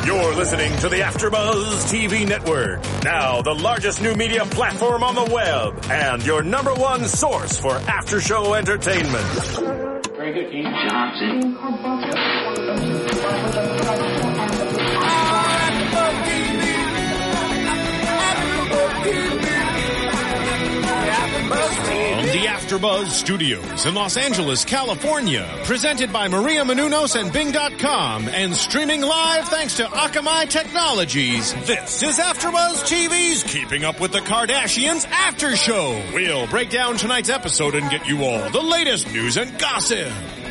You're listening to the AfterBuzz TV Network, now the largest new media platform on the web, and your number one source for after-show entertainment. Very good game, Johnson. From the AfterBuzz Studios in Los Angeles, California, presented by Maria Menounos and Bing.com, and streaming live thanks to Akamai Technologies, this is AfterBuzz TV's Keeping Up with the Kardashians After Show. We'll break down tonight's episode and get you all the latest news and gossip.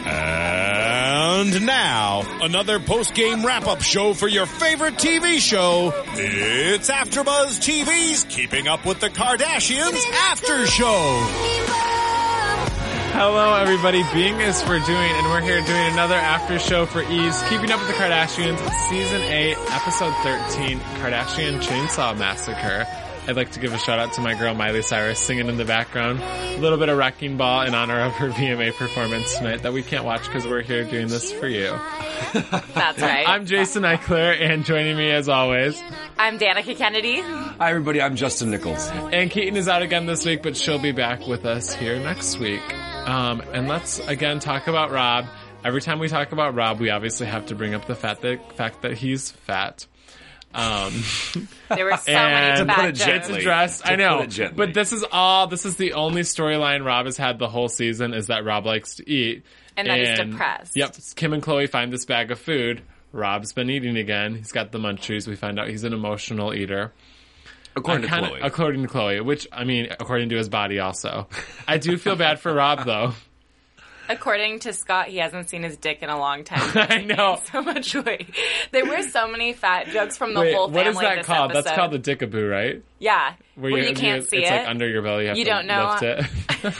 And now, another post-game wrap-up show for your favorite TV show. It's AfterBuzz TV's Keeping Up with the Kardashians After Show. Hello, everybody. Bing is for doing, and we're here doing another after show for E's Keeping Up with the Kardashians, Season 8, Episode 13, Kardashian Chainsaw Massacre. I'd like to give a shout out to my girl Miley Cyrus singing in the background. A little bit of Wrecking Ball in honor of her VMA performance tonight that we can't watch because we're here doing this for you. That's right. I'm Jason Eichler, and joining me as always, I'm Danica Kennedy. Hi, everybody. I'm Justin Nichols. And Keaton is out again this week, but she'll be back with us here next week. And let's again talk about Rob. Every time we talk about Rob, we obviously have to bring up the fact that he's fat. There were so many fat jokes. It's addressed. I know, but this is the only storyline Rob has had the whole season is that Rob likes to eat. And that he's depressed. Yep. Kim and Chloe find this bag of food. Rob's been eating again. He's got the munchies. We find out he's an emotional eater. According to Chloe, which, I mean, according to his body also. I do feel bad for Rob, though. According to Scott, he hasn't seen his dick in a long time. I know. So much weight. There were so many fat jokes from the whole family. What is that this called? episode. That's called the dickaboo, right? Yeah. Where you can't see it's it. It's like under your belly. You don't know. Lift it.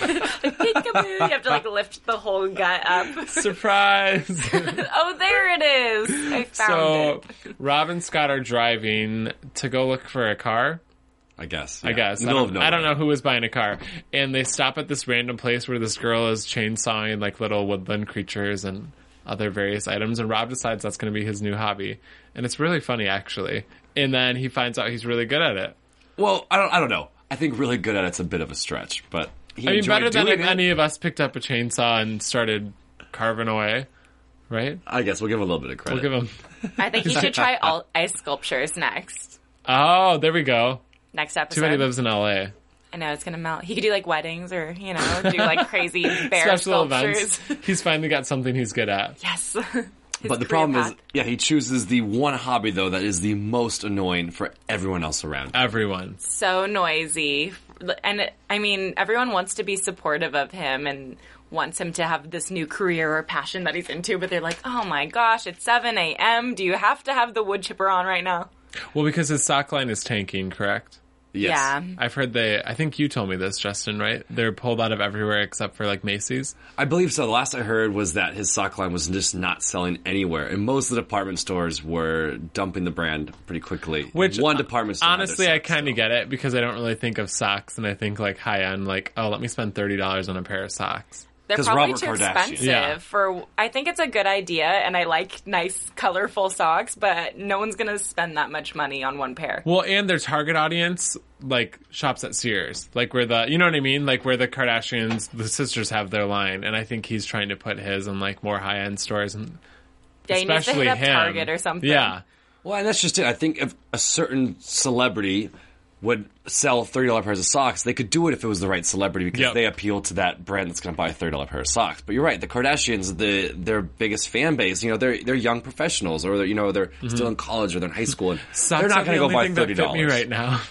Peekaboo. You have to like lift the whole gut up. Surprise. Oh, there it is. I found it. Rob and Scott are driving to go look for a car. I guess. I don't know who was buying a car. And they stop at this random place where this girl is chainsawing like little woodland creatures and other various items. And Rob decides that's going to be his new hobby. And it's really funny, actually. And then he finds out he's really good at it. Well, I don't know. I think really good at it's a bit of a stretch, but better than if any of us picked up a chainsaw and started carving away, right? I guess we'll give him a little bit of credit. We'll give him. I think he should try ice sculptures next. Oh, there we go. Next episode. Too many lives in L.A. I know, it's going to melt. He could do, like, weddings or, do, like, crazy bear special sculptures. Events. He's finally got something he's good at. Yes. But the problem is, he chooses the one hobby, though, that is the most annoying for everyone else around. Everyone. So noisy. And, everyone wants to be supportive of him and wants him to have this new career or passion that he's into, but they're like, oh my gosh, it's 7 a.m. Do you have to have the wood chipper on right now? Well, because his sock line is tanking, correct? Yes. Yeah. I've heard I think you told me this, Justin, right? They're pulled out of everywhere except for, like, Macy's? I believe so. The last I heard was that his sock line was just not selling anywhere. And most of the department stores were dumping the brand pretty quickly. Which, one department store honestly, I kind of get it because I don't really think of socks and I think, like, high-end, like, oh, let me spend $30 on a pair of socks. They're probably Robert too Kardashian. expensive for. I think it's a good idea, and I like nice, colorful socks, but no one's gonna spend that much money on one pair. Well, and their target audience, like, shops at Sears, like where you know what I mean, like where the Kardashians, the sisters have their line, and I think he's trying to put his in like more high end stores, and yeah, he needs to hit up Target or something. Yeah. Well, and that's just it. I think if a certain celebrity would sell $30 pairs of socks, they could do it if it was the right celebrity because they appeal to that brand that's going to buy a $30 pair of socks. But you're right, the Kardashians, their biggest fan base, they're young professionals, or they're still in college or they're in high school, and they're not going to go buy $30. That fit me right now.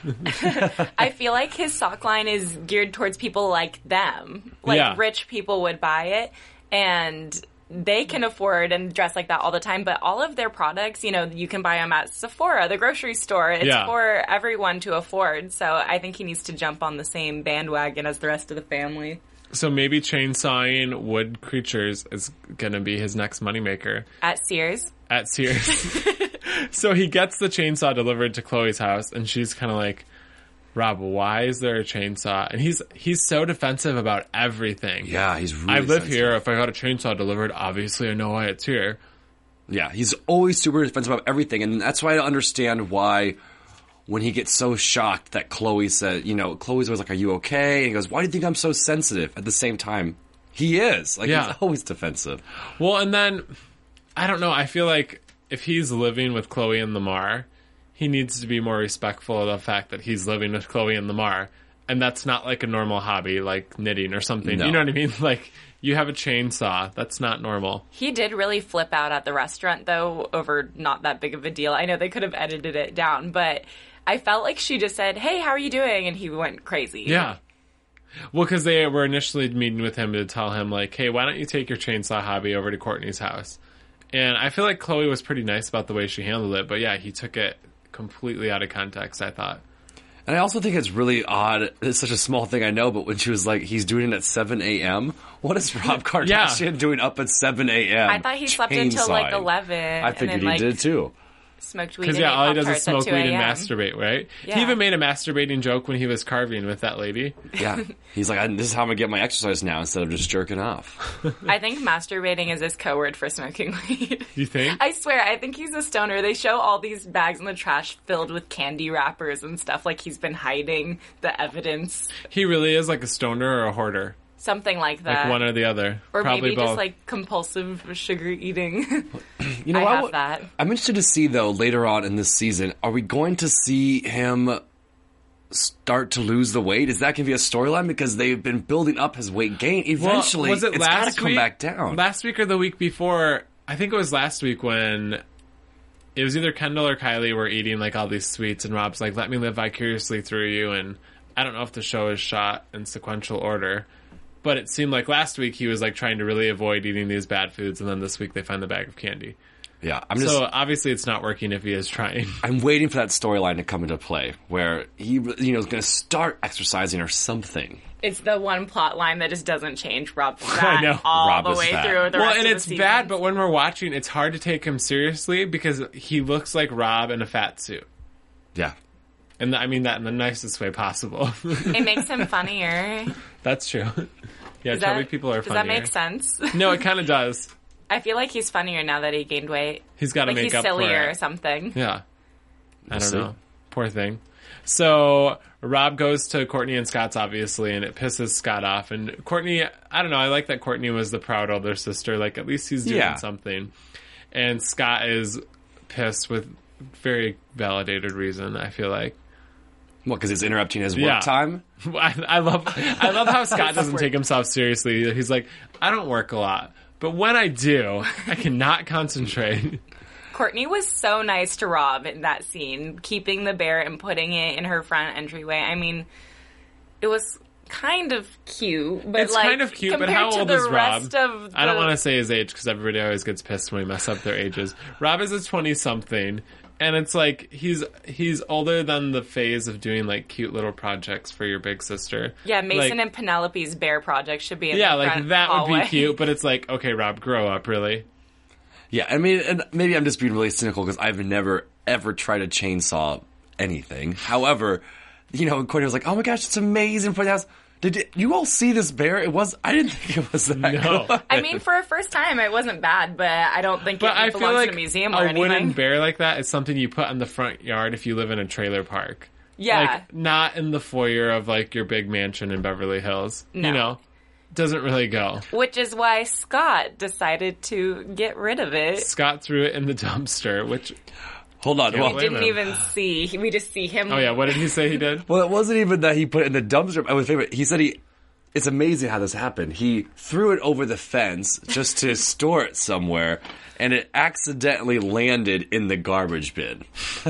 I feel like his sock line is geared towards people like them, like rich people would buy it, and they can afford and dress like that all the time, but all of their products, you can buy them at Sephora, the grocery store. It's for everyone to afford, so I think he needs to jump on the same bandwagon as the rest of the family. So maybe chainsawing wood creatures is going to be his next moneymaker. At Sears. So he gets the chainsaw delivered to Chloe's house, and she's kind of like, Rob, why is there a chainsaw? And he's so defensive about everything. Yeah, he's really I live sensitive. here. If I got a chainsaw delivered, obviously I know why it's here. Yeah, he's always super defensive about everything, and that's why I don't understand why when he gets so shocked that Chloe said, Chloe's always like, "Are you okay?" And he goes, "Why do you think I'm so sensitive?" At the same time, he is. Like, he's always defensive. Well, and then, I don't know, I feel like if he's living with Chloe and Lamar, he needs to be more respectful of the fact that he's living with Chloe and Lamar. And that's not like a normal hobby, like knitting or something. No. You know what I mean? Like, you have a chainsaw. That's not normal. He did really flip out at the restaurant, though, over not that big of a deal. I know they could have edited it down, but I felt like she just said, "Hey, how are you doing?" And he went crazy. Yeah. Well, because they were initially meeting with him to tell him, like, "Hey, why don't you take your chainsaw hobby over to Courtney's house?" And I feel like Chloe was pretty nice about the way she handled it. But yeah, he took it completely out of context, I thought. And I also think it's really odd. It's such a small thing, I know, but when she was like, he's doing it at 7 a.m., what is Rob Kardashian doing up at 7 a.m.? I thought he slept until like 11. I figured he did too. Smoked weed. Because all he does is smoke weed and masturbate, right? Yeah. He even made a masturbating joke when he was carving with that lady. Yeah. He's like, "This is how I'm going to get my exercise now instead of just jerking off." I think masturbating is his code word for smoking weed. You think? I swear, I think he's a stoner. They show all these bags in the trash filled with candy wrappers and stuff, like he's been hiding the evidence. He really is like a stoner or a hoarder. Something like that. Like one or the other. Or probably maybe both. just like compulsive sugar eating. You know, I have that. I'm interested to see, though, later on in this season, are we going to see him start to lose the weight? Is that going to be a storyline? Because they've been building up his weight gain. Eventually, was it it's got to come back down. Last week or the week before, I think it was last week when it was either Kendall or Kylie were eating like all these sweets and Rob's like, "Let me live vicariously through you." And I don't know if the show is shot in sequential order. But it seemed like last week he was like trying to really avoid eating these bad foods, and then this week they find the bag of candy. Yeah, so obviously it's not working if he is trying. I'm waiting for that storyline to come into play where he, is going to start exercising or something. It's the one plot line that just doesn't change. Rob's fat all Rob the way fat. through the rest of the season. Bad, but when we're watching, it's hard to take him seriously because he looks like Rob in a fat suit. Yeah. And I mean that in the nicest way possible. It makes him funnier. That's true. Yeah, chubby people are funnier. Does that make sense? No, it kind of does. I feel like he's funnier now that he gained weight. He's got to make up for it. He's sillier or something. Yeah. I don't know. Poor thing. So Rob goes to Courtney and Scott's, obviously, and it pisses Scott off. And Courtney, I don't know, I like that Courtney was the proud older sister. Like, at least he's doing something. And Scott is pissed with very validated reason, I feel like. What, because it's interrupting his work time? I love how Scott doesn't take himself seriously. He's like, "I don't work a lot, but when I do, I cannot concentrate." Courtney was so nice to Rob in that scene, keeping the bear and putting it in her front entryway. I mean, it was kind of cute, but it's kind of cute. But how old is Rob? I don't want to say his age because everybody always gets pissed when we mess up their ages. Rob is a 20-something. And it's like, he's older than the phase of doing, like, cute little projects for your big sister. Yeah, Mason and Penelope's bear project should be in the front like, that hallway. would be cute, but it's like, okay, Rob, grow up, really. Yeah, I mean, and maybe I'm just being really cynical because I've never, ever tried to chainsaw anything. However, Courtney was like, "Oh my gosh, it's amazing for the house." Did you all see this bear? I didn't think it was that good. I mean, for a first time, it wasn't bad, but I don't think it belongs in a museum or anything. A wooden bear like that is something you put in the front yard if you live in a trailer park. Yeah. Like, not in the foyer of, like, your big mansion in Beverly Hills. No. Doesn't really go. Which is why Scott decided to get rid of it. Scott threw it in the dumpster, which... Hold on. We didn't even see. We just see him. Oh, yeah. What did he say he did? Well, it wasn't even that he put it in the dumpster. I was favorite. He said it's amazing how this happened. He threw it over the fence just to store it somewhere, and it accidentally landed in the garbage bin.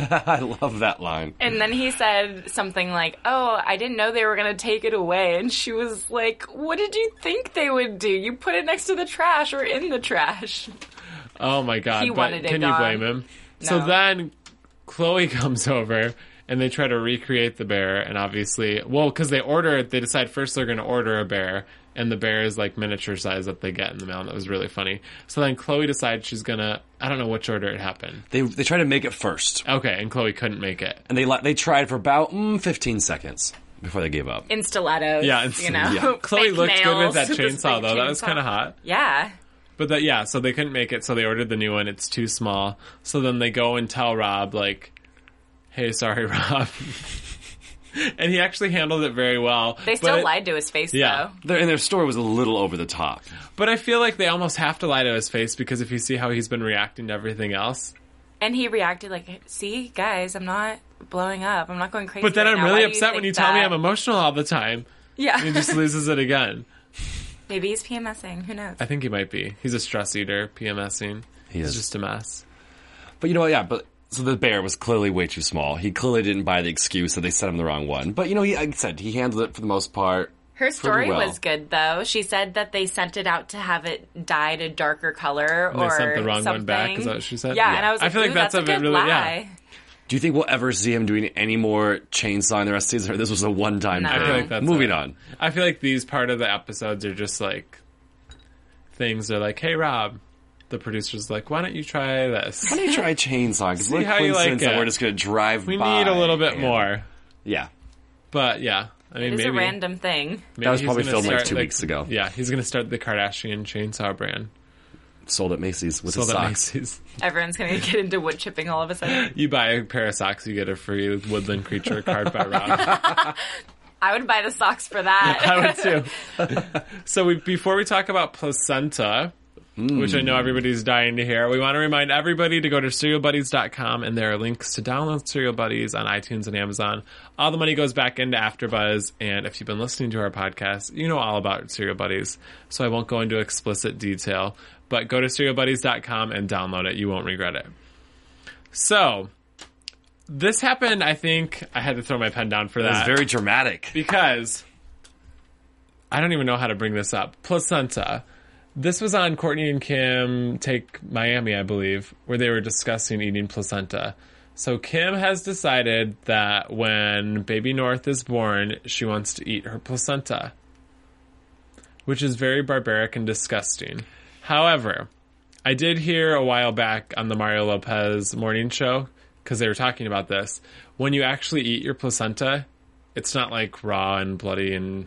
I love that line. And then he said something like, "Oh, I didn't know they were going to take it away." And she was like, "What did you think they would do? You put it next to the trash or in the trash." Oh, my God. He wanted it Can you blame him? No. So then Chloe comes over and they try to recreate the bear, and obviously, because they decide first they're going to order a bear, and the bear is like miniature size that they get in the mail, and that was really funny. So then Chloe decides she's going to, I don't know which order it happened. They tried to make it first. Okay, and Chloe couldn't make it. And they tried for about 15 seconds before they gave up. In stilettos. Yeah, Yeah. Chloe looked good with that chainsaw, though. That was kind of hot. Yeah. But so they couldn't make it, so they ordered the new one. It's too small. So then they go and tell Rob, like, hey, sorry, Rob. And he actually handled it very well. They still lied to his face, though. And their story was a little over the top. But I feel like they almost have to lie to his face, because if you see how he's been reacting to everything else. And he reacted like, see, guys, I'm not blowing up. I'm not going crazy. But then I'm really upset when you tell me that? I'm emotional all the time. Yeah. And he just loses it again. Maybe he's PMSing. Who knows? I think he might be. He's a stress eater, PMSing. He's just a mess. But you know what, so the bear was clearly way too small. He clearly didn't buy the excuse that they sent him the wrong one. But, like I said, he handled it for the most part. Her story was good, though. She said that they sent it out to have it dyed a darker color and they sent the wrong one back, is that what she said? Yeah, and I was like, I feel like that's a good lie. Do you think we'll ever see him doing any more chainsaw in the rest of the season, or this was a one-time thing? I feel like that's Moving on. I feel like these part of the episodes are just like things. They're like, hey, Rob. The producer's like, why don't you try this? Why don't you try chainsaw? Because what a coincidence that we're just going to drive by. We need a little bit more. Yeah. But, yeah. I mean, it's a random thing. That was probably filmed like 2 weeks ago. Yeah, he's going to start the Kardashian chainsaw brand. Sold at Macy's with his socks. Macy's. Everyone's going to get into wood chipping all of a sudden. You buy a pair of socks, you get a free woodland creature card by Rob. I would buy the socks for that. I would too. So before we talk about placenta, which I know everybody's dying to hear, we want to remind everybody to go to CerealBuddies.com, and there are links to download Cereal Buddies on iTunes and Amazon. All the money goes back into AfterBuzz, and if you've been listening to our podcast, you know all about Cereal Buddies, so I won't go into explicit detail, but go to CerealBuddies.com and download it. You won't regret it. So, this happened, I think, I had to throw my pen down for that. It was very dramatic. Because, I don't even know how to bring this up. Placenta. This was on Kourtney and Kim Take Miami, I believe, where they were discussing eating placenta. So Kim has decided that when baby North is born, she wants to eat her placenta, which is very barbaric and disgusting. However, I did hear a while back on the Mario Lopez morning show, because they were talking about this, when you actually eat your placenta, it's not like raw and bloody and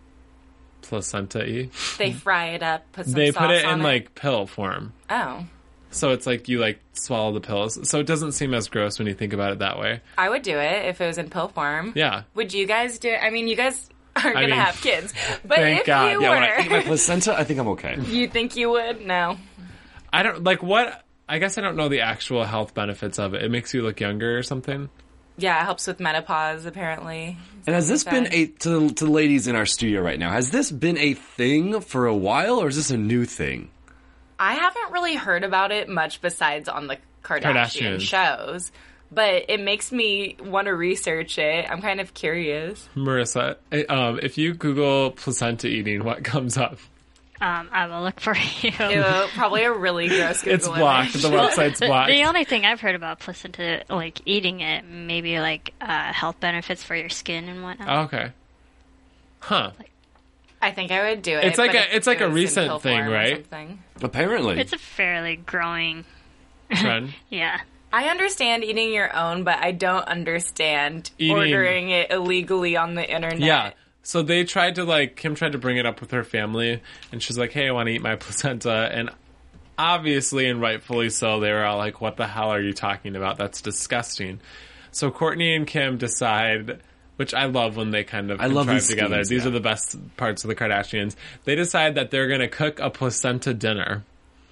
placenta-y. They fry it up, put some They sauce put it on in like pill form. Oh. So it's like you like swallow the pills. So it doesn't seem as gross when you think about it that way. I would do it if it was in pill form. Yeah. Would you guys do it? I mean, you guys aren't going to have kids. But thank if God. you Yeah, were... when I eat my placenta, I think I'm okay. You think you would? No. I don't, like what, I guess I don't know the actual health benefits of it. It makes you look younger or something. Yeah, it helps with menopause, apparently. And has this been to the ladies in our studio right now, has this been a thing for a while, or is this a new thing? I haven't really heard about it much besides on the Kardashian shows, but it makes me want to research it. I'm kind of curious. Marissa, if you Google placenta eating, what comes up? I will look for you. Ew, probably a really gross Google It's blocked. image. The website's blocked. The only thing I've heard about placenta, like eating it, maybe like health benefits for your skin and whatnot. Oh, okay. Huh. I think I would do it. It's like but a- it's like a it was in recent pill thing, form or right? something. Apparently. It's a fairly growing Trend. yeah. I understand eating your own, but I don't understand Eating- ordering it illegally on the internet. Yeah. So they tried to Kim tried to bring it up with her family, and she's like, hey, I want to eat my placenta. And obviously, and rightfully so, they were all like, what the hell are you talking about? That's disgusting. So Kourtney and Kim decide, which I love when they kind of love contrive these together. schemes, These yeah. are the best parts of the Kardashians. They decide that they're going to cook a placenta dinner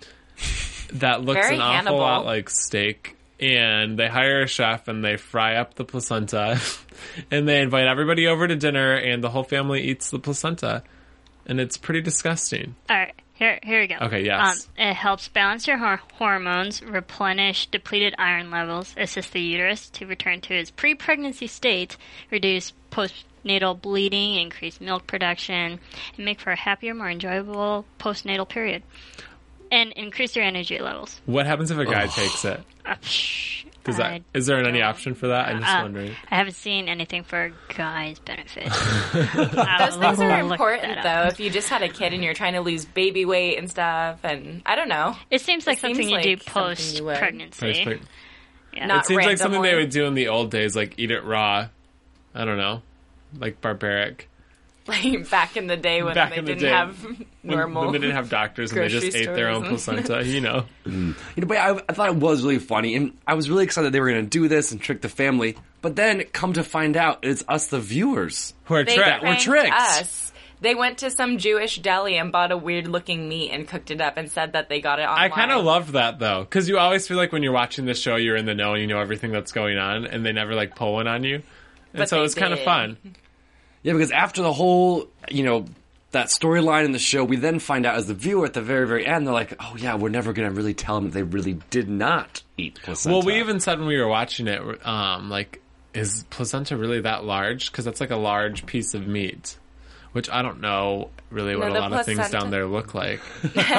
that looks Very an awful Hannibal. lot like steak. And they hire a chef and they fry up the placenta and they invite everybody over to dinner and the whole family eats the placenta. And it's pretty disgusting. All right, here we go. Okay, yes. It helps balance your hormones, replenish depleted iron levels, assist the uterus to return to its pre-pregnancy state, reduce postnatal bleeding, increase milk production, and make for a happier, more enjoyable postnatal period. And increase your energy levels. What happens if a guy takes it? Is there any option for that? I'm just wondering. I haven't seen anything for guys' benefit. Those things are important, though. If you just had a kid and you're trying to lose baby weight and stuff, and I don't know. It seems like something you do something you would. post-pregnancy. Yeah. Not It seems like something they randomly. would do in the old days, like eat it raw. I don't know. Like barbaric. Like back in the day when they didn't have normal. When they didn't have doctors and they just ate their own placenta, you know. But I thought it was really funny, and I was really excited they were going to do this and trick the family. But then, come to find out, it's us, the viewers, who are tricked. We're tricked. Us. They went to some Jewish deli and bought a weird-looking meat and cooked it up and said that they got it online. I kind of loved that, though, because you always feel like when you're watching the show, you're in the know and you know everything that's going on, and they never, like, pull one on you. And but so it was kind of fun. Yeah, because after the whole, that storyline in the show, we then find out as the viewer at the very, very end, they're like, oh yeah, we're never going to really tell them that they really did not eat placenta. Well, we even said when we were watching it, is placenta really that large? Because that's like a large piece of meat, which I don't know really what a lot of things down there look like. But if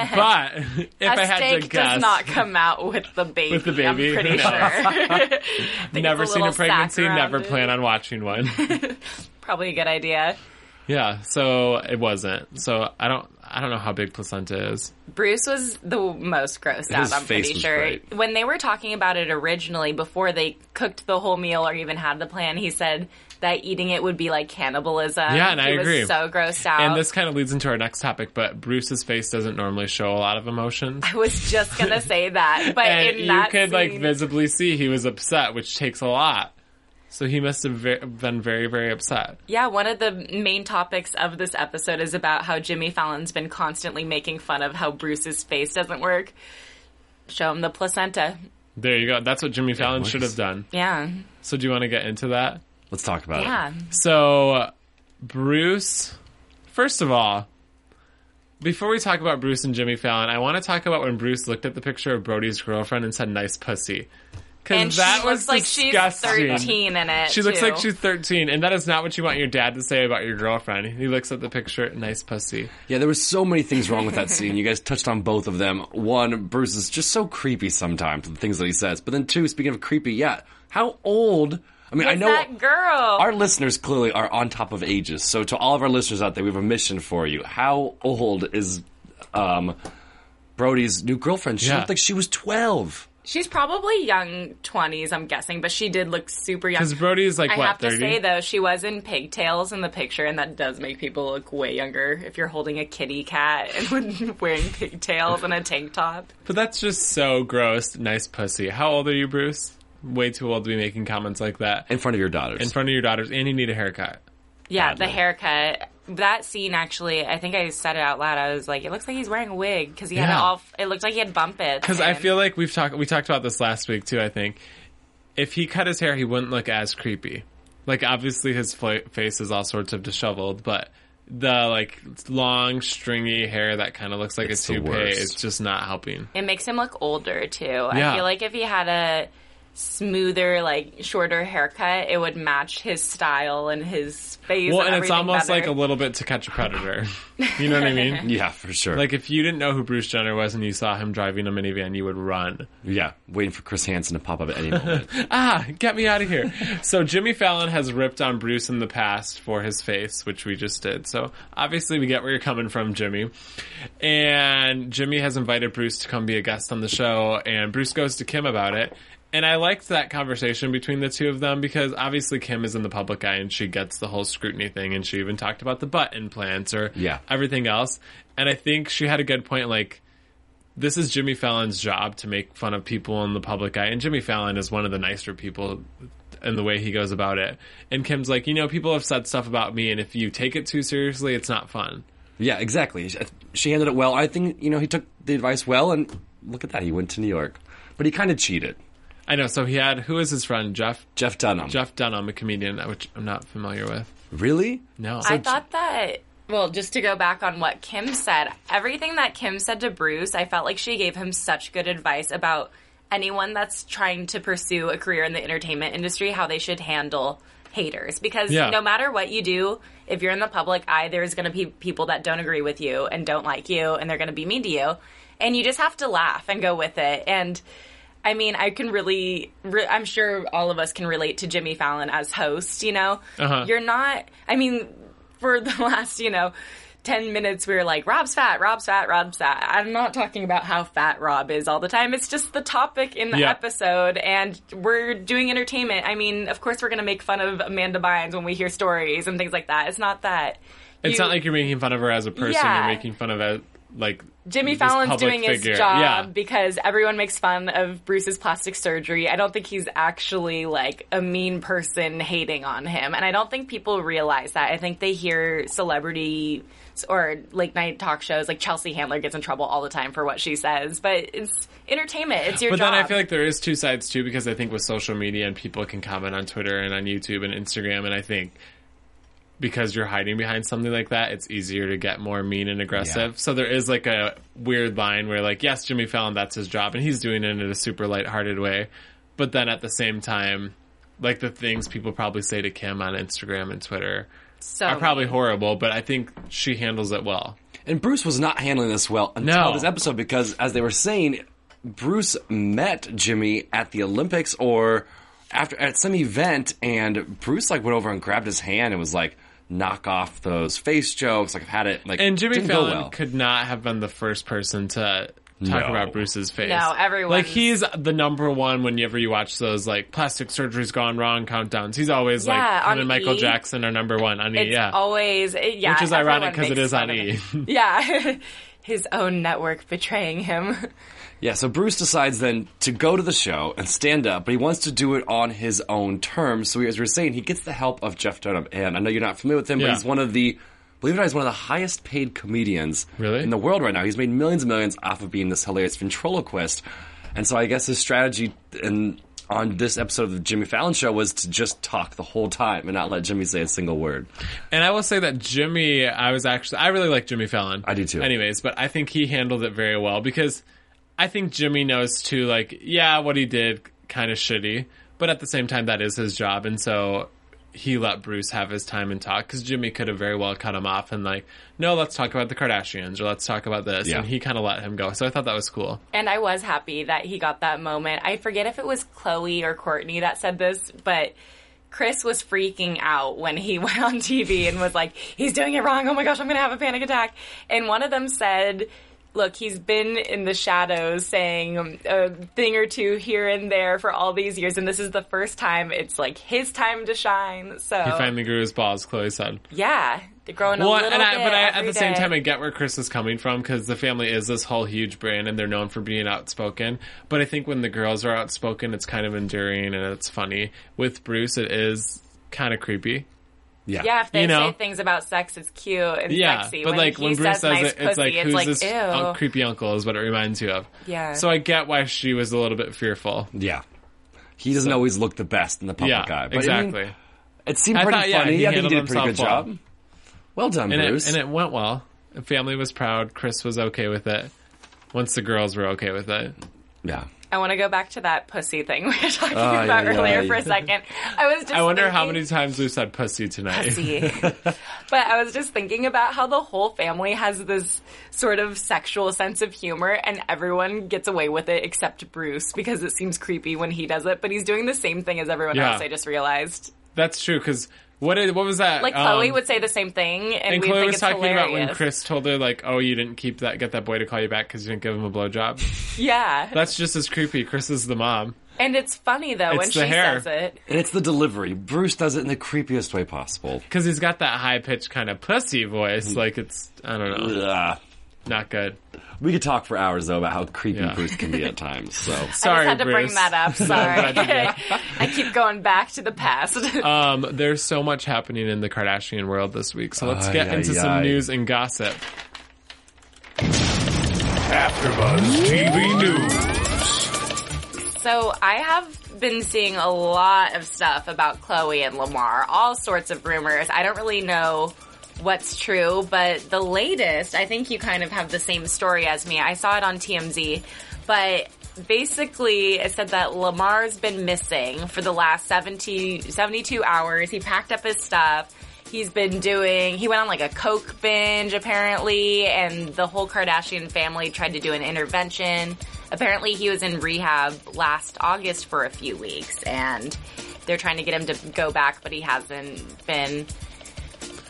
I had to guess, does not come out with the baby. With the baby, I'm pretty sure. Never seen a pregnancy. Never plan on watching one. Probably a good idea. Yeah, so it wasn't. So I don't know how big placenta is. Bruce was the most grossed out, I'm pretty sure. Great. When they were talking about it originally, before they cooked the whole meal or even had the plan, he said that eating it would be like cannibalism. Yeah, and I agree. He was so grossed out. And this kind of leads into our next topic, but Bruce's face doesn't normally show a lot of emotions. I was just going to say that. But and in that you could scene, visibly see he was upset, which takes a lot. So he must have been very, very upset. Yeah, one of the main topics of this episode is about how Jimmy Fallon's been constantly making fun of how Bruce's face doesn't work. Show him the placenta. There you go. That's what Jimmy Fallon should have done. Yeah. So do you want to get into that? Let's talk about it. Yeah. So, Bruce, first of all, before we talk about Bruce and Jimmy Fallon, I want to talk about when Bruce looked at the picture of Brody's girlfriend and said, nice pussy. And that she was looks like disgusting. she's 13 in it, She looks like she's 13, and that is not what you want your dad to say about your girlfriend. He looks at the picture, nice pussy. Yeah, there were so many things wrong with that scene. You guys touched on both of them. One, Bruce is just so creepy sometimes, the things that he says. But then two, speaking of creepy, yeah, how old... I mean, I know that girl. Our listeners clearly are on top of ages. So to all of our listeners out there, we have a mission for you. How old is Brody's new girlfriend? She looked like she was 12. She's probably young 20s, I'm guessing, but she did look super young. Because Brody's like, I what, have 30? to say, though, she was in pigtails in the picture, and that does make people look way younger if you're holding a kitty cat and wearing pigtails and a tank top. But that's just so gross. Nice pussy. How old are you, Bruce? Way too old to be making comments like that. In front of your daughters. In front of your daughters, and you need a haircut. Yeah, the haircut. That scene, actually, I think I said it out loud. I was like, it looks like he's wearing a wig, because he had it looked like he had bump it. Because I feel like we talked about this last week, too, I think. If he cut his hair, he wouldn't look as creepy. Like, obviously his face is all sorts of disheveled, but the, long, stringy hair that kind of looks like a toupee is just not helping. It makes him look older, too. Yeah. I feel like if he had a smoother, shorter haircut, it would match his style and his face. Well, and it's almost like a little bit To Catch a Predator. You know what I mean? Yeah, for sure. Like, if you didn't know who Bruce Jenner was and you saw him driving a minivan, you would run. Yeah, waiting for Chris Hansen to pop up at any moment. Get me out of here. So Jimmy Fallon has ripped on Bruce in the past for his face, which we just did. So obviously we get where you're coming from, Jimmy. And Jimmy has invited Bruce to come be a guest on the show, and Bruce goes to Kim about it. And I liked that conversation between the two of them because obviously Kim is in the public eye and she gets the whole scrutiny thing, and she even talked about the butt implants or everything else. And I think she had a good point, this is Jimmy Fallon's job to make fun of people in the public eye, and Jimmy Fallon is one of the nicer people in the way he goes about it. And Kim's like, people have said stuff about me, and if you take it too seriously, it's not fun. Yeah, exactly. She handled it well. I think, he took the advice well, and look at that, he went to New York. But he kind of cheated. I know. So he had, who is his friend? Jeff Dunham. Jeff Dunham, a comedian, which I'm not familiar with. Really? No. I thought that, well, just to go back on what Kim said, everything that Kim said to Bruce, I felt like she gave him such good advice about anyone that's trying to pursue a career in the entertainment industry, how they should handle haters. Because no matter what you do, if you're in the public eye, there's going to be people that don't agree with you and don't like you, and they're going to be mean to you. And you just have to laugh and go with it. And I mean, I can really, I'm sure all of us can relate to Jimmy Fallon as host, You're not, for the last, 10 minutes we were like, Rob's fat, Rob's fat, Rob's fat. I'm not talking about how fat Rob is all the time. It's just the topic in the episode, and we're doing entertainment. I mean, of course we're going to make fun of Amanda Bynes when we hear stories and things like that. It's not that. It's not like you're making fun of her as a person. You're making fun of like Jimmy Fallon's doing his job because everyone makes fun of Bruce's plastic surgery. I don't think he's actually like a mean person hating on him. And I don't think people realize that. I think they hear celebrity or late night talk shows like Chelsea Handler gets in trouble all the time for what she says. But it's entertainment. It's your job. But then I feel like there is two sides too, because I think with social media and people can comment on Twitter and on YouTube and Instagram, and I think because you're hiding behind something like that, it's easier to get more mean and aggressive. Yeah. So there is like a weird line where like, yes, Jimmy Fallon, that's his job, and he's doing it in a super lighthearted way. But then at the same time, like the things people probably say to Kim on Instagram and Twitter are probably horrible, but I think she handles it well. And Bruce was not handling this well until this episode, because as they were saying, Bruce met Jimmy at the Olympics or at some event, and Bruce like went over and grabbed his hand and was like, knock off those face jokes. Like, I've had it. Like, and Jimmy Fallon could not have been the first person to talk about Bruce's face. No, everyone. Like, he's the number one whenever you watch those, like, plastic surgery's gone wrong countdowns. He's always, like, him and Michael Jackson are number one on E! It's always, which is ironic because it is on E! Yeah. His own network betraying him. Yeah, so Bruce decides then to go to the show and stand up, but he wants to do it on his own terms. So as we were saying, he gets the help of Jeff Dunham. And I know you're not familiar with him, but he's one of the, believe it or not, he's one of the highest paid comedians in the world right now. He's made millions and millions off of being this hilarious ventriloquist. And so I guess his strategy on this episode of the Jimmy Fallon Show was to just talk the whole time and not let Jimmy say a single word. And I will say that Jimmy, I really like Jimmy Fallon. I do too. Anyways, but I think he handled it very well, because I think Jimmy knows too, like, what he did, kind of shitty, but at the same time, that is his job, and so he let Bruce have his time and talk, because Jimmy could have very well cut him off and like, no, let's talk about the Kardashians, or let's talk about this, and he kind of let him go, so I thought that was cool. And I was happy that he got that moment. I forget if it was Chloe or Courtney that said this, but Chris was freaking out when he went on TV and was like, he's doing it wrong, oh my gosh, I'm going to have a panic attack, and one of them said, look, he's been in the shadows saying a thing or two here and there for all these years, and this is the first time it's like his time to shine. So he finally grew his balls, Chloe said. Yeah, they're growing a little bit. But at the same time, I get where Chris is coming from, because the family is this whole huge brand, and they're known for being outspoken. But I think when the girls are outspoken, it's kind of endearing and it's funny. With Bruce, it is kind of creepy. Yeah, if they say things about sex, it's cute and sexy. But when when Bruce says nice it, it's pussy, like, who's this ew. Creepy uncle is what it reminds you of. Yeah. So I get why she was a little bit fearful. Yeah. He doesn't always look the best in the public eye. But exactly. I mean, it seemed pretty funny. I think he did a pretty good job. Well done, Bruce. And it went well. The family was proud. Chris was okay with it. Once the girls were okay with it. Yeah. I want to go back to that pussy thing we were talking about earlier for a second. I wonder how many times we've said pussy tonight. Pussy. But I was just thinking about how the whole family has this sort of sexual sense of humor, and everyone gets away with it except Bruce, because it seems creepy when he does it, but he's doing the same thing as everyone else, I just realized. That's true, because what was that? Like, Chloe would say the same thing, and we'd Chloe think was it's talking hilarious. about when Chris told her, like, oh, you didn't get that boy to call you back because you didn't give him a blowjob. Yeah. That's just as creepy. Chris is the mom. And it's funny, though, when she says it. And it's the delivery. Bruce does it in the creepiest way possible. Because he's got that high-pitched kind of pussy voice. Like, it's, I don't know. Not good. We could talk for hours, though, about how creepy Bruce can be at times. So sorry, I just had to Bruce. bring that up. Sorry. I keep going back to the past. There's so much happening in the Kardashian world this week, so let's get into some news and gossip. AfterBuzz TV News. So I have been seeing a lot of stuff about Chloe and Lamar, all sorts of rumors. I don't really know what's true, but the latest, I think you kind of have the same story as me. I saw it on TMZ, but basically it said that Lamar's been missing for the last 72 hours. He packed up his stuff. He went on like a Coke binge apparently, and the whole Kardashian family tried to do an intervention. Apparently he was in rehab last August for a few weeks, and they're trying to get him to go back, but he hasn't been.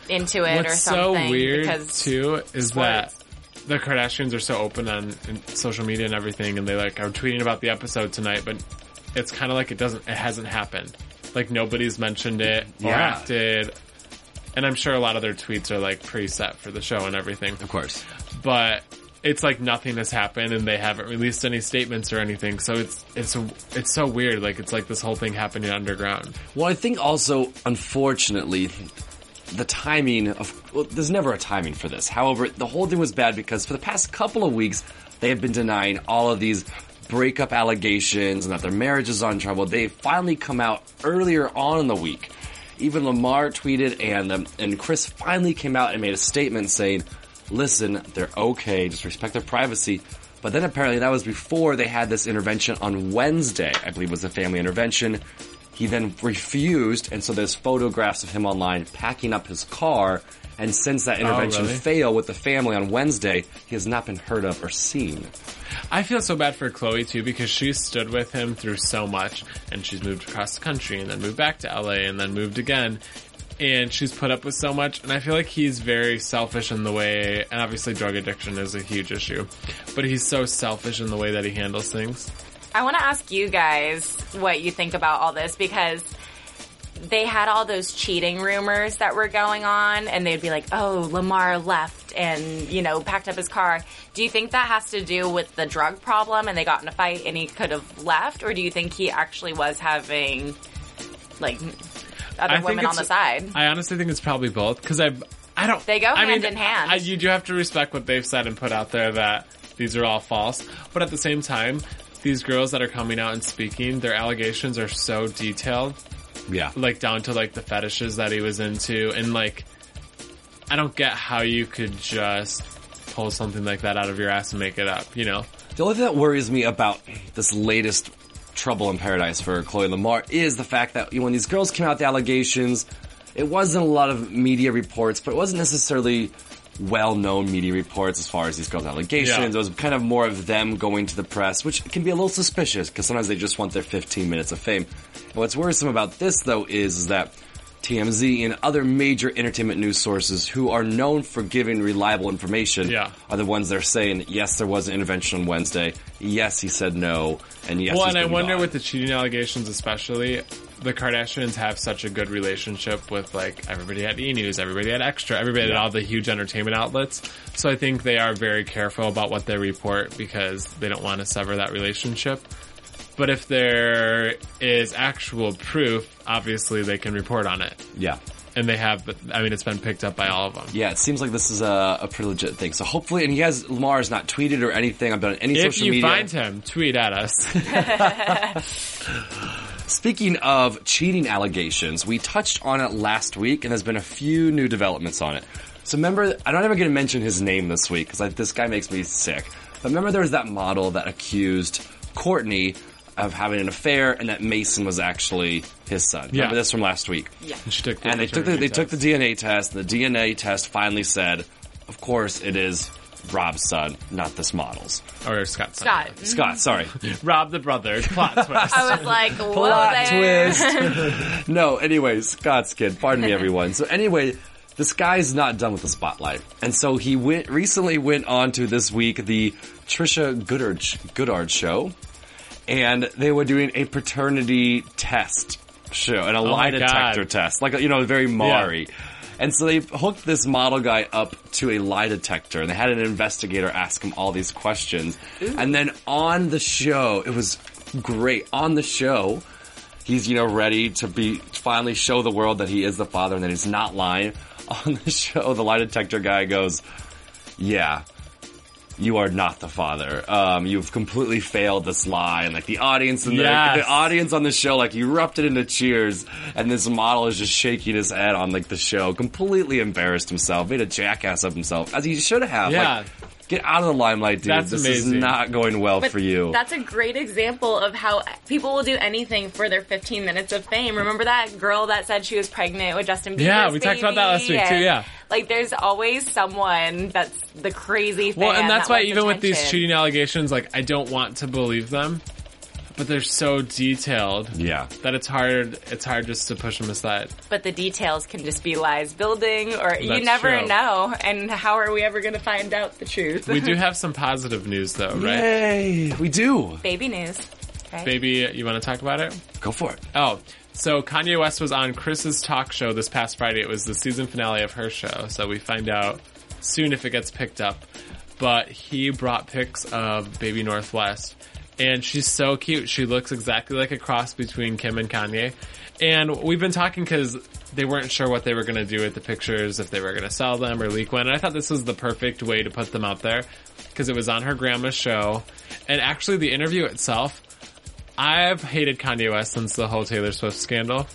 into it What's or something. What's so weird, because too, is sports. that the Kardashians are so open on social media and everything, and they are tweeting about the episode tonight, but it's kind of like it hasn't happened. Like, nobody's mentioned it or acted. And I'm sure a lot of their tweets are preset for the show and everything. Of course. But it's like nothing has happened and they haven't released any statements or anything. So it's so weird. It's like this whole thing happening underground. Well, I think also, unfortunately, the timing there's never a timing for this. However, the whole thing was bad because for the past couple of weeks, they have been denying all of these breakup allegations and that their marriage is on trouble. They finally come out earlier on in the week. Even Lamar tweeted and Chris finally came out and made a statement saying, listen, they're okay, just respect their privacy. But then apparently that was before they had this intervention on Wednesday. I believe it was a family intervention. He then refused, and so there's photographs of him online packing up his car. And since that intervention failed with the family on Wednesday, he has not been heard of or seen. I feel so bad for Khloe, too, because she stood with him through so much, and she's moved across the country, and then moved back to LA, and then moved again, and she's put up with so much, and I feel like he's very selfish in the way, and obviously drug addiction is a huge issue, but he's so selfish in the way that he handles things. I want to ask you guys what you think about all this, because they had all those cheating rumors that were going on, and they'd be like, oh, Lamar left and, packed up his car. Do you think that has to do with the drug problem and they got in a fight and he could have left? Or do you think he actually was having, other women on the side? I honestly think it's probably both, because I don't... They go hand in hand. You do have to respect what they've said and put out there that these are all false. But at the same time, these girls that are coming out and speaking, their allegations are so detailed. Yeah. Down to, the fetishes that he was into. And, I don't get how you could just pull something like that out of your ass and make it up, The only thing that worries me about this latest trouble in paradise for Khloe Lamar is the fact that when these girls came out with the allegations, it wasn't a lot of media reports, but it wasn't necessarily well-known media reports as far as these girls' allegations. Yeah. It was kind of more of them going to the press, which can be a little suspicious because sometimes they just want their 15 minutes of fame. And what's worrisome about this, though, is that TMZ and other major entertainment news sources who are known for giving reliable information are the ones that are saying, yes, there was an intervention on Wednesday, yes, he said no, and yes, well, and I wonder with the cheating allegations especially, the Kardashians have such a good relationship with, everybody at E! News, everybody at Extra, everybody at all the huge entertainment outlets. So I think they are very careful about what they report because they don't want to sever that relationship. But if there is actual proof, obviously they can report on it. Yeah. And they have, it's been picked up by all of them. Yeah, it seems like this is a pretty legit thing. So hopefully, and Lamar has not tweeted or anything about any social media. If you find him, tweet at us. Speaking of cheating allegations, we touched on it last week, and there's been a few new developments on it. So remember, I'm not even going to mention his name this week, because this guy makes me sick. But remember there was that model that accused Kourtney of having an affair, and that Mason was actually his son. Remember this from last week? Yeah. And they took the DNA test, and the DNA test finally said, of course, it is Rob's son, not this model's. Or Scott's son. Scott, sorry. Rob the brother. Plot twist. I was like, whoa Plot there. twist. No, anyway, Scott's kid. Pardon me, everyone. So anyway, this guy's not done with the spotlight. And so he recently went on to this week the Trisha Goddard show. And they were doing a paternity test show, and a lie detector test. Very Maury. Yeah. And so they hooked this model guy up to a lie detector, and they had an investigator ask him all these questions. Ooh. And then on the show, it was great. On the show, he's, ready to finally show the world that he is the father and that he's not lying. On the show, the lie detector guy goes, yeah, you are not the father. You've completely failed this lie. And the audience and the audience on the show erupted into cheers. And this model is just shaking his head on the show, completely embarrassed himself, made a jackass of himself, as he should have. Yeah. Get out of the limelight, dude. That's this amazing. is not going well for you. That's a great example of how people will do anything for their 15 minutes of fame. Remember that girl that said she was pregnant with Justin Bieber's Yeah, we talked about that last week, too, yeah. There's always someone that's the crazy fan. Well, and that's why even attention. with these cheating allegations, I don't want to believe them. But they're so detailed. Yeah. That it's hard just to push them aside. But the details can just be lies building, or you That's never true. know. And how are we ever going to find out the truth? We do have some positive news, though, right? Yay! We do. Baby news. Okay. Baby, you want to talk about it? Go for it. Oh, so Kanye West was on Chris's talk show this past Friday. It was the season finale of her show, so we find out soon if it gets picked up. But he brought pics of baby Northwest, and she's so cute. She looks exactly like a cross between Kim and Kanye. And we've been talking because they weren't sure what they were going to do with the pictures, if they were going to sell them or leak one. And I thought this was the perfect way to put them out there because it was on her grandma's show. And actually the interview itself, I've hated Kanye West since the whole Taylor Swift scandal.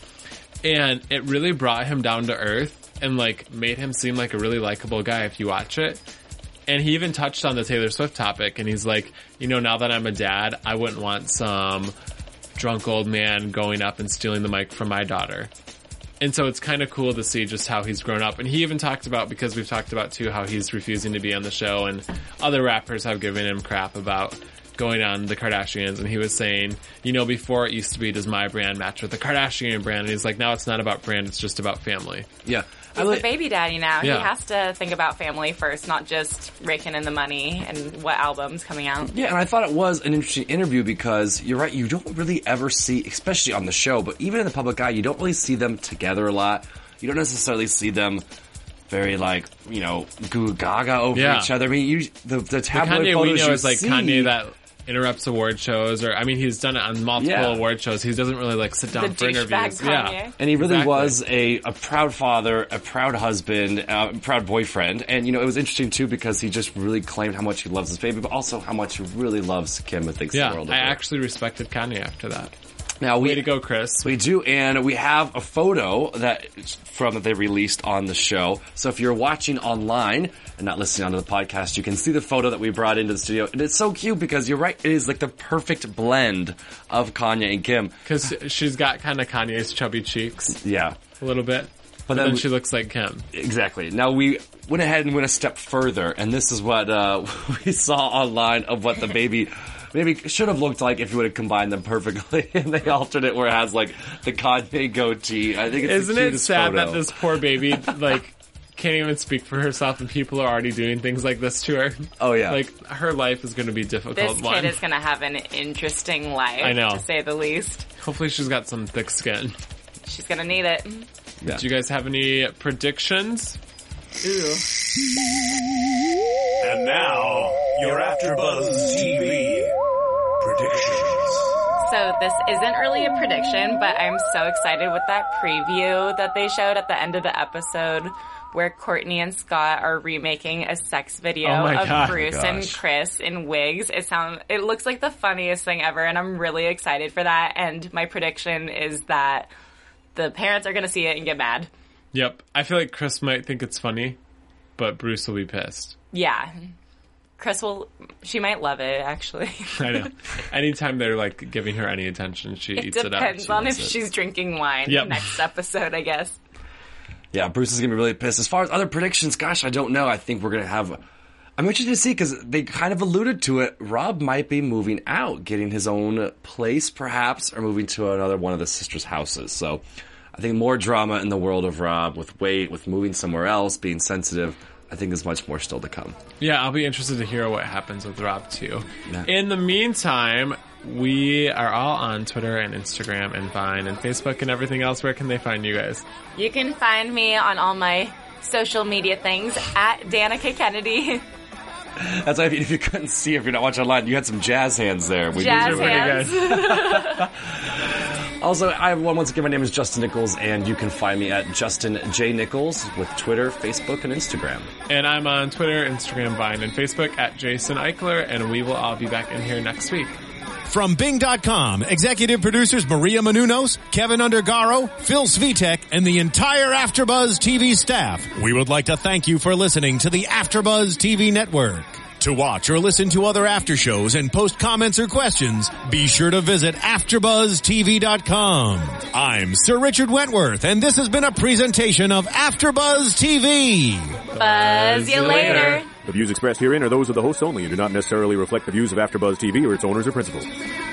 And it really brought him down to earth and like made him seem like a really likable guy if you watch it. And he even touched on the Taylor Swift topic, and he's like, you know, now that I'm a dad, I wouldn't want some drunk old man going up and stealing the mic from my daughter. And so it's kind of cool to see just how he's grown up. And he even talked about, because we've talked about too, how he's refusing to be on the show, and other rappers have given him crap about going on the Kardashians. And he was saying, you know, before it used to be, does my brand match with the Kardashian brand? And he's like, now it's not about brand, it's just about family. Yeah. He's a baby daddy now. Yeah. He has to think about family first, not just raking in the money and what album's coming out. Yeah, and I thought it was an interesting interview because you're right, you don't really ever see, especially on the show, but even in the public eye, you don't really see them together a lot. You don't necessarily see them very, like, you know, goo gaga over each other. I mean, the tabloid Kanye photos we know you is like see, Kanye that interrupts award shows, or I mean, he's done it on multiple award shows. He doesn't really like sit down The for interviews. Kanye. Yeah, and he really exactly. was a proud father, a proud husband, proud boyfriend. And, you know, it was interesting, too, because he just really claimed how much he loves his baby, but also how much he really loves Kim and thinks the world of her. I actually respected Kanye after that. Now, Way to go, Chris. We do, and we have a photo that they released on the show. So if you're watching online and not listening onto the podcast, you can see the photo that we brought into the studio. And it's so cute because you're right, it is like the perfect blend of Kanye and Kim. Because she's got kind of Kanye's chubby cheeks. Yeah. A little bit. But then she looks like Kim. Exactly. Now we went ahead and went a step further, and this is what we saw online of what the baby maybe should have looked like if you would have combined them perfectly. And they altered it where it has like the Kanye goatee. I think it's Isn't the it cutest sad photo. that this poor baby like can't even speak for herself and people are already doing things like this to her? Oh yeah. Like her life is going to be difficult. This kid is going to have an interesting life, I know. to say the least. Hopefully she's got some thick skin. She's going to need it. Yeah. Do you guys have any predictions? Ooh. And now, your AfterBuzz TV predictions. So this isn't really a prediction, but I'm so excited with that preview that they showed at the end of the episode where Courtney and Scott are remaking a sex video of Bruce and Chris in wigs. It looks like the funniest thing ever, and I'm really excited for that. And my prediction is that the parents are going to see it and get mad. Yep. I feel like Chris might think it's funny, but Bruce will be pissed. Yeah. She might love it, actually. I know. Anytime they're like giving her any attention, she eats it up. It depends on if she's drinking wine next episode, I guess. Yeah, Bruce is going to be really pissed. As far as other predictions, gosh, I don't know. I think we're going to have... I'm interested to see because they kind of alluded to it. Rob might be moving out, getting his own place perhaps, or moving to another one of the sisters' houses. So I think more drama in the world of Rob with weight, with moving somewhere else, being sensitive. I think there's much more still to come. Yeah, I'll be interested to hear what happens with Rob too. Yeah. In the meantime, we are all on Twitter and Instagram and Vine and Facebook and everything else. Where can they find you guys? You can find me on all my social media things at Danica Kennedy. That's why if you couldn't see, if you're not watching online, you had some jazz hands there. Jazz hands. Also, hi everyone. Once again, my name is Justin Nichols, and you can find me at Justin J. Nichols with Twitter, Facebook, and Instagram. And I'm on Twitter, Instagram, Vine, and Facebook at Jason Eichler, and we will all be back in here next week. From Bing.com, executive producers Maria Menounos, Kevin Undergaro, Phil Svitek, and the entire AfterBuzz TV staff, we would like to thank you for listening to the AfterBuzz TV network. To watch or listen to other after shows and post comments or questions, be sure to visit AfterBuzzTV.com. I'm Sir Richard Wentworth, and this has been a presentation of AfterBuzz TV. Buzz you later. The views expressed herein are those of the hosts only and do not necessarily reflect the views of AfterBuzz TV or its owners or principals.